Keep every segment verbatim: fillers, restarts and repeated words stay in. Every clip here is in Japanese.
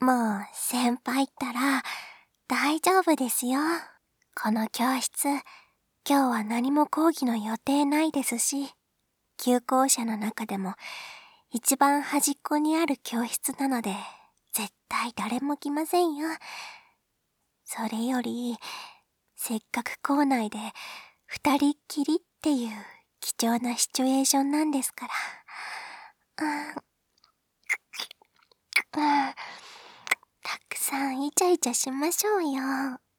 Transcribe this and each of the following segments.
もう先輩ったら大丈夫ですよ。この教室、今日は何も講義の予定ないですし、旧校舎の中でも一番端っこにある教室なので、絶対誰も来ませんよ。それより、せっかく校内で二人っきりっていう貴重なシチュエーションなんですから。うん、うん、たくさんイチャイチャしましょうよ。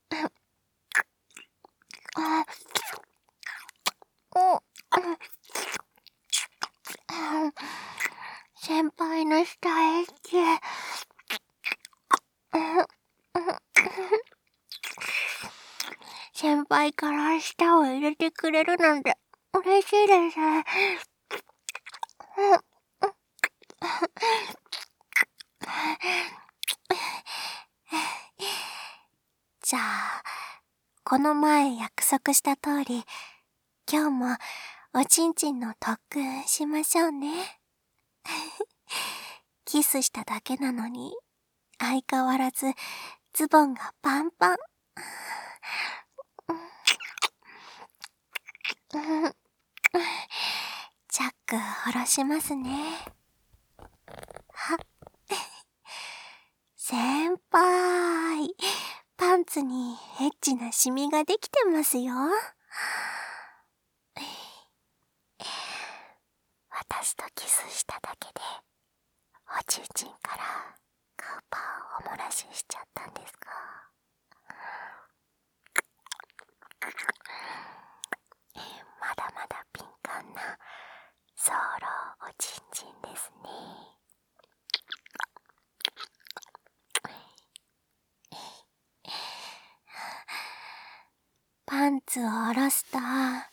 先輩の舌エッチ。先輩から舌を入れてくれるなんて嬉しいです。じゃあ、この前約束した通り、今日もおちんちんの特訓しましょうね。キスしただけなのに、相変わらずズボンがパンパン。チャック下ろしますね。はっ。先輩、パンツにエッチなシミができてますよ。私とキスしただけで、おちんちんからカウパーをお漏らししちゃったんですか。まだまだ敏感なソーロおちんちんですね。パンツを下ろすと、うわ、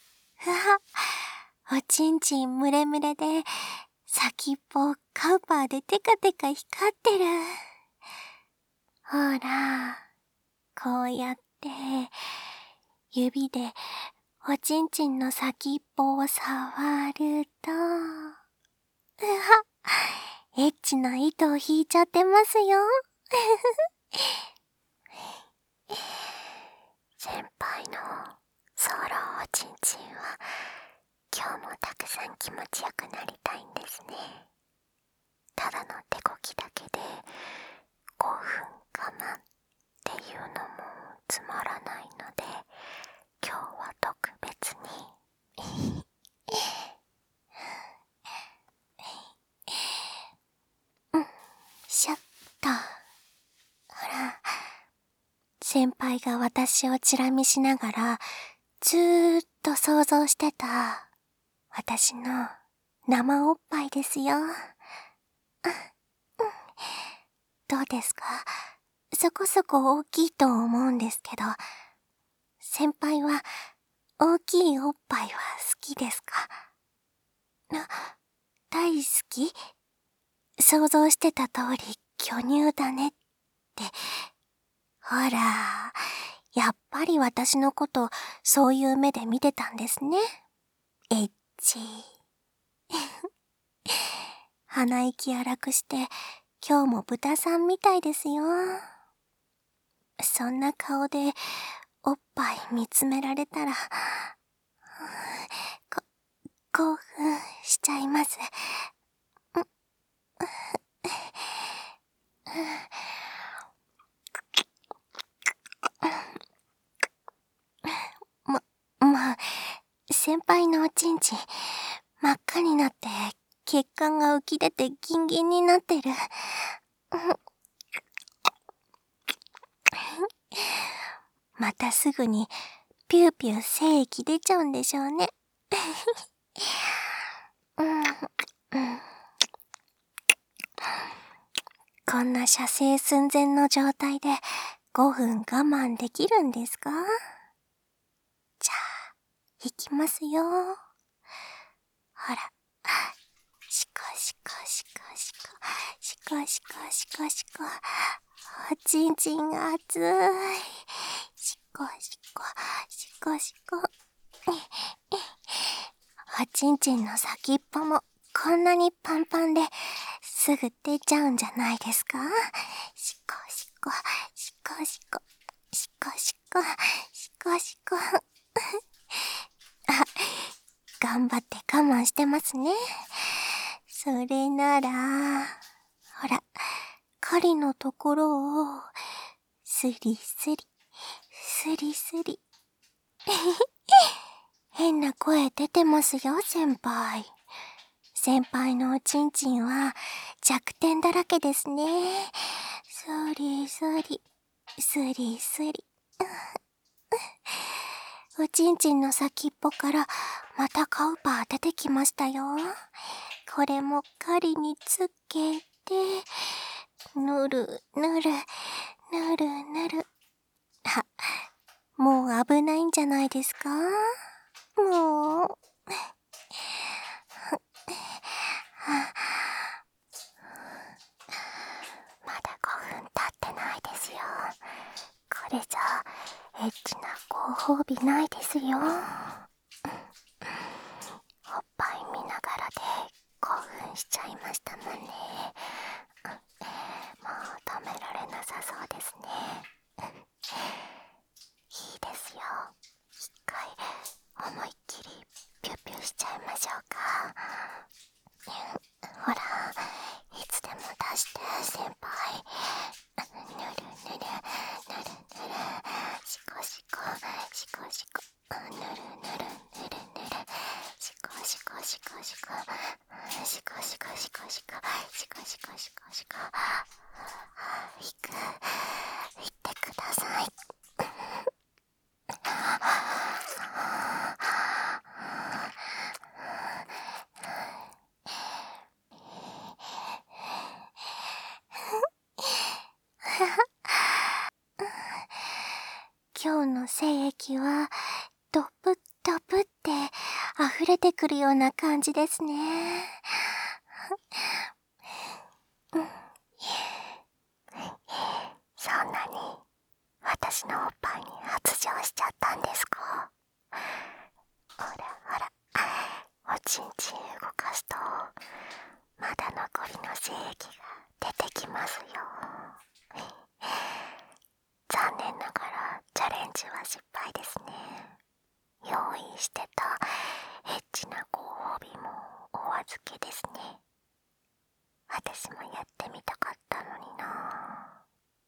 おちんちんムレムレで、先っぽカウパーでテカテカ光ってる。ほら、こうやって、指でおちんちんの先っぽを触ると、うわ、エッチな糸を引いちゃってますよ。先輩のソロおちんちんは今日もたくさん気持ちよくなりたいんですね。ただの手こきだけでごふん我慢っていうのもつまらないので、今日は特別にうんシャッと。ほら、先輩が私をチラ見しながらずーっと想像してた私の生おっぱいですよ。どうですか？そこそこ大きいと思うんですけど、先輩は大きいおっぱいは好きですか？な、大好き？想像してた通り巨乳だねって。ほら、やっぱり私のことそういう目で見てたんですね。エッチ。鼻息荒くして今日も豚さんみたいですよ。そんな顔でおっぱい見つめられたら、こ、興奮しちゃいます。ま、まあ、先輩のおちんちん真っ赤になって血管が浮き出てギンギンになってる。またすぐにピューピュー精液出ちゃうんでしょうね。こんな射精寸前の状態でごふん我慢できるんですか？じゃあ、いきますよ。ほら、シコシコシコシコ、シコシコシコシコ、おちんちんが熱い。シコシコ、シコシコ。おちんちんの先っぽもこんなにパンパンですぐ出ちゃうんじゃないですか？ こしこ、しこしこ、しこしこ。あ、頑張って我慢してますね。それなら、ほら、狩りのところを、スリスリ、スリスリ。変な声出てますよ、先輩。先輩のおちんちんは弱点だらけですね。スリスリ、スリスリ。おちんちんの先っぽからまたカウパー出てきましたよ。これも狩りにつけて、ぬるぬる、ぬるぬる。あ、もう危ないんじゃないですか？もう。まだごふん経ってないですよ。これじゃエッチなご褒美ないですよ。おっぱい見ながらで興奮しちゃいましたもんね。もう止められなさそうですね。いいですよ。一回思いっきりピュピュしちゃいましょうか。ほら、いつでも出して先輩。ぬるぬるぬるぬる、シコシコシコシコ、ぬるぬるぬるぬる、シコシコシコシコ、シコシコシコシコ、シコシコシコシコ。いく、いってください。今日の精液はドプドプって溢れてくるような感じですね。そんなに私のおっぱいに発情しちゃったんですか？ほらほら、おちんちん動かすとまだ残りの精液が出てきますよ。残念ながらチャレンジは失敗ですね。用意してたエッチなご褒美もお預けですね。私もやってみたかったのにな。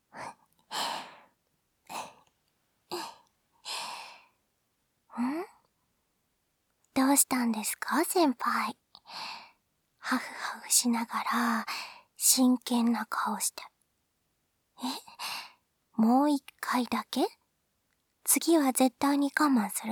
ん？どうしたんですか、先輩。ハフハフしながら真剣な顔して。え？もう一回だけ？次は絶対に我慢する？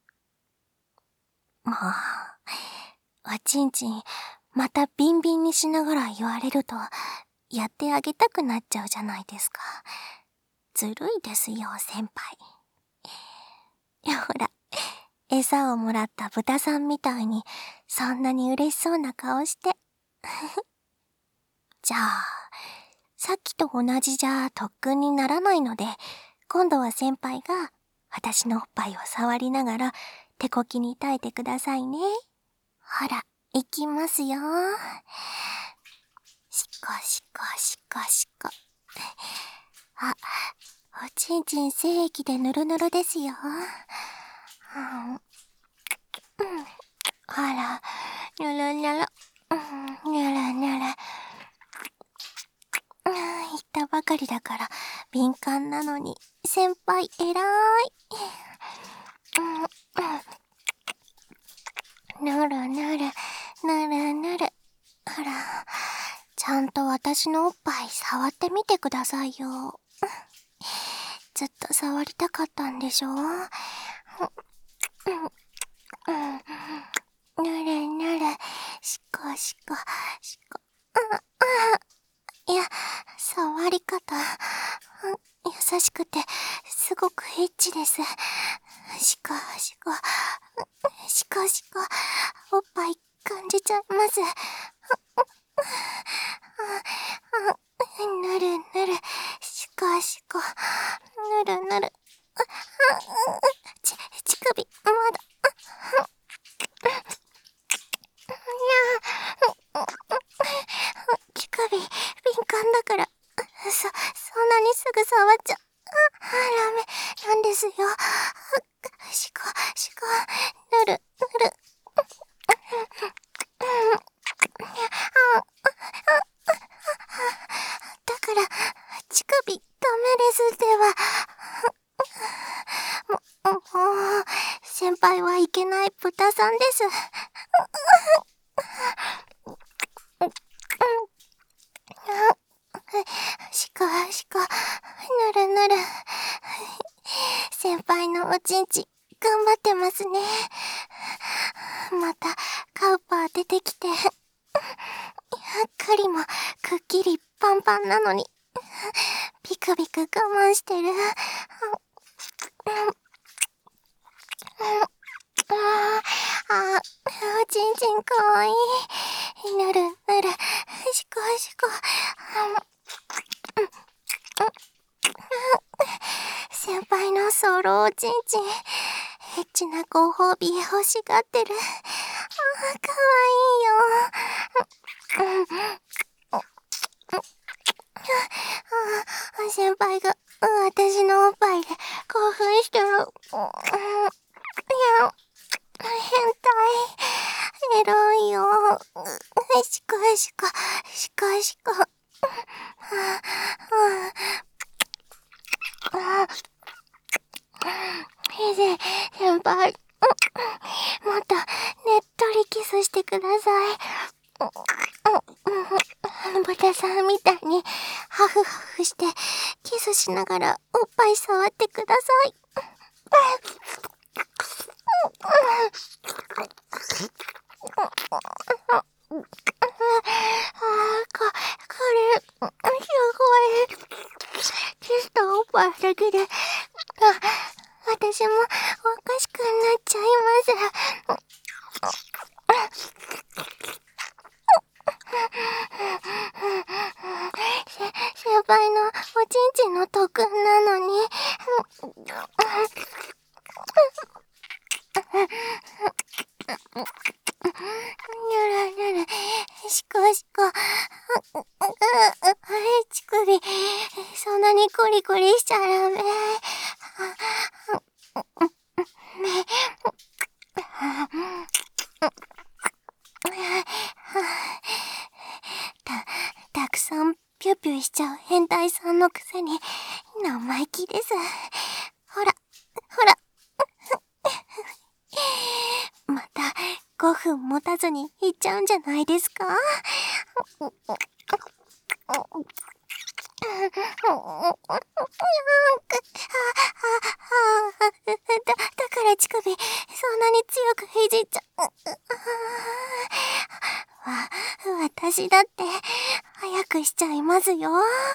もう、おちんちんまたビンビンにしながら言われるとやってあげたくなっちゃうじゃないですか。ずるいですよ、先輩。ほら、餌をもらった豚さんみたいにそんなに嬉しそうな顔して。じゃあ、さっきと同じじゃ特訓にならないので、今度は先輩が私のおっぱいを触りながら手こきに耐えてくださいね。ほら、いきますよ。しこしこしこしこ。あ、おちんちん精液でぬるぬるですよ。うん、うん、ほら、ぬるぬる、うん、ぬるぬる。うん、言ったばかりだから敏感なのに先輩偉い。うん、ぬるぬる、ぬるぬる。ほら、ちゃんと私のおっぱい触ってみてくださいよ。ずっと触りたかったんでしょ？うん、ぬるぬる、しこしこ、しこ。いや、触り方、優しくてすごくエッチです。しこしこ、しこしこ、おっぱい感じちゃいます。ぬるぬる、しこしこ、ぬるぬる。ち、乳首、まだ。乳首、敏感だから、そ、そんなにすぐ触っちゃ。 先輩はいけない豚さんです。しこしこ、ぬるぬる。先輩のおちんち、頑張ってますね。また、カウパー出てきて。栗もくっきりパンパンなのに、ビクビク我慢してる。ああ、おちんちんかわいい。ぬるぬる、しこしこ。先輩のソロおちんちん、エッチなご褒美欲しがってる。ああ、かわいいよ。先輩が私のおっぱいで興奮してる。いや、変態。エロいよ。しこしこ、しこしこ。ひで、先輩。もっとねっとりキスしてください。豚さんみたいにハフハフしてキスしながらおっぱい触ってください。こ、これ、すごい。キスとおっぱいだけで、あ、私もおかしくなっちゃいます。先輩のおちんちんの特訓なのに。にゅるにゅる、しこしこ。乳首、そんなにコリコリしちゃダメ。た、たくさんピュピュしちゃう変態さんのくせに生意気です。ほら、ほら。またごふん持たずに行っちゃうんじゃないですか？だ、だから乳首、そんなに強くいじっちゃ、わ、私だって、早くしちゃいますよ。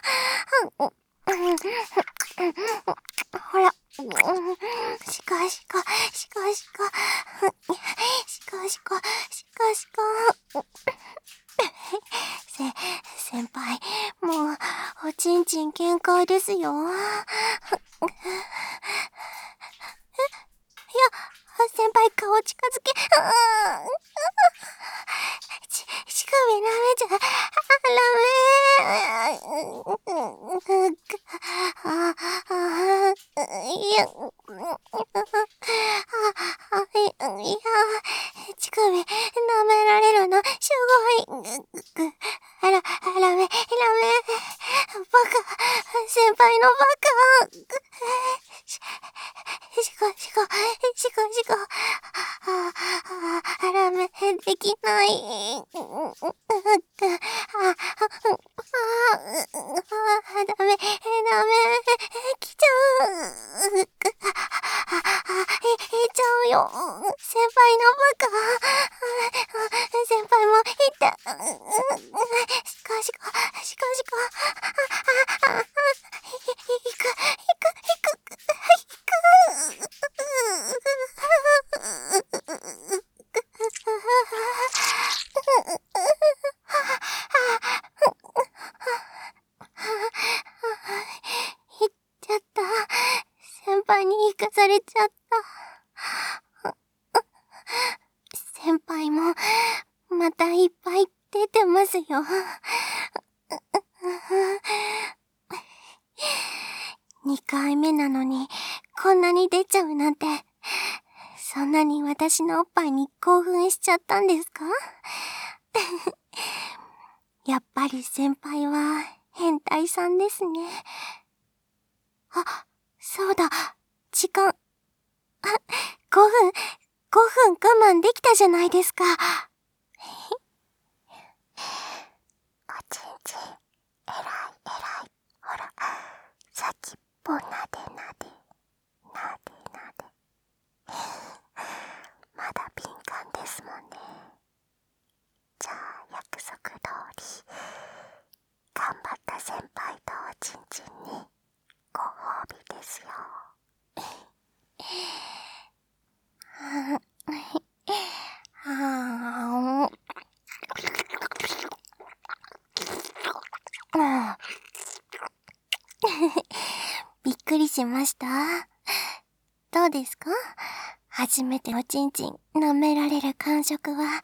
ほら、しこしこ、しこしこ、しこしこ、しこしこ。せ、先輩、もう、おちんちん限界ですよ。え、いや、先輩顔近づけ、ち、乳首舐めちゃ、ダメ。あ、あ、いや、いや、乳首舐められるの、すごい。あら、ダメ、ダメ。バカ、先輩のバカ。し、しこ、しこ、しこ、しこ。あ、あ、ダメ、できない。あ、あ、ダメ、ダメ、来ちゃう。い、いっちゃうよ。先輩のバカ。先輩もいた。しこしこ、しこしこ。いく、いく、いく、いく。いっちゃった。先輩に行かされちゃった。先輩も、またいっぱい出てますよ。にかいめなのに、こんなに出ちゃうなんて、そんなに私のおっぱいに興奮しちゃったんですか？やっぱり先輩は変態さんですね。あ、そうだ、時間。あ、ごふん分我慢できたじゃないですか。おちんちん、えらいえらい。ほら、先っぽなでなで、なでなで。まだ敏感ですもんね。じゃあ約束通り、頑張った先輩とおちんちんにご褒美ですよ。びっくりしました。どうですか？初めておちんちん舐められる感触は。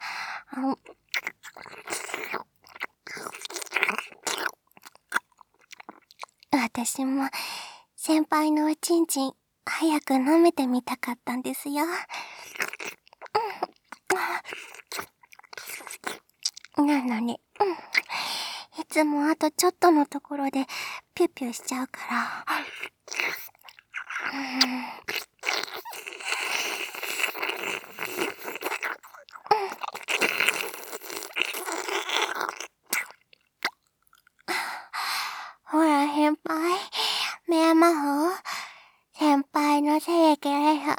私も先輩のおちんちん早く舐めてみたかったんですよ。なのに、いつもあとちょっとのところでピュッピュしちゃうから。ほら先輩、目魔法、先輩のせいけれど、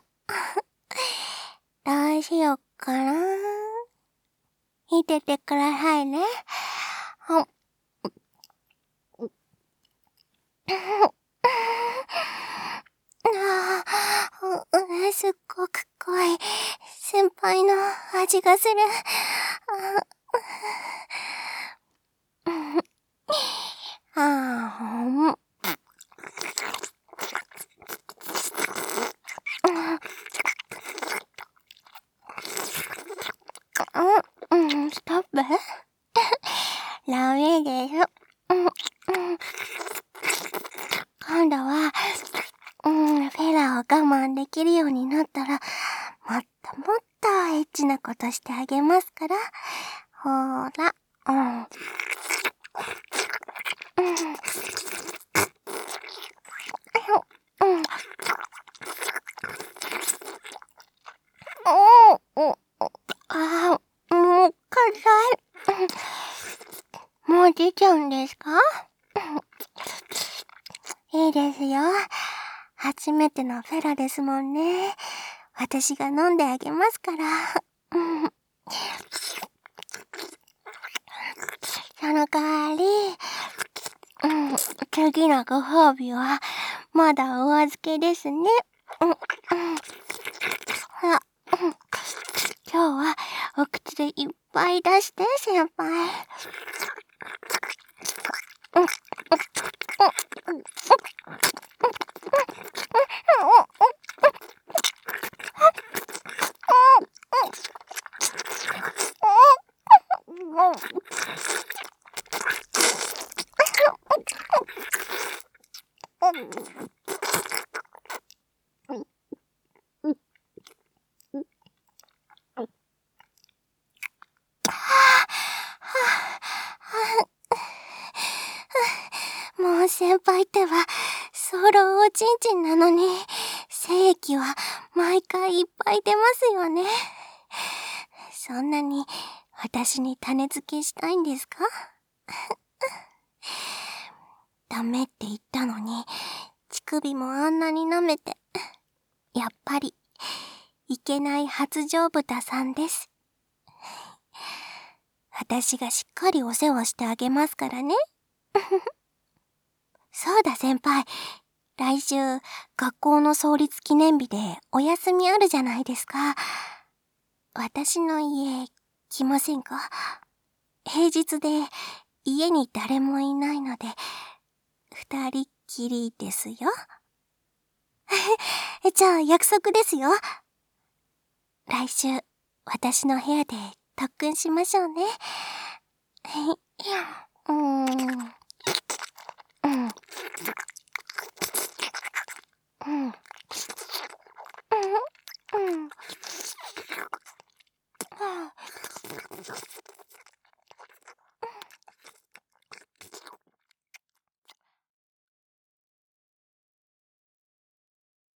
どうしよっかな。見ててくださいね。ああ、すっごく濃い先輩の味がする。ああ、ほん。うん、うん、ストップ？ダメです。今度は、うん、フェラを我慢できるようになったら、もっともっとエッチなことしてあげますから。ほーら、うん。うん。うん。おお、ああ、もう、辛い。もう出ちゃうんですか？いいですよ。初めてのフェラですもんね。私が飲んであげますから。うん、その代わり、うん、次のご褒美は、まだお預けですね。うんうん、ほら、うん、今日はお口でいっぱい出して、先輩。うんうんうんうんもう先輩っては、ソロおちんちんなのに、精液は毎回いっぱい出ますよね。そんなに私に種付けしたいんですか？ダメって言ったのに、乳首もあんなに舐めて。やっぱり、いけない発情豚さんです。私がしっかりお世話してあげますからね。そうだ先輩。来週、学校の創立記念日でお休みあるじゃないですか。私の家、来ませんか？平日で家に誰もいないので、二人っきりですよ。じゃあ約束ですよ。来週、私の部屋で特訓しましょうね。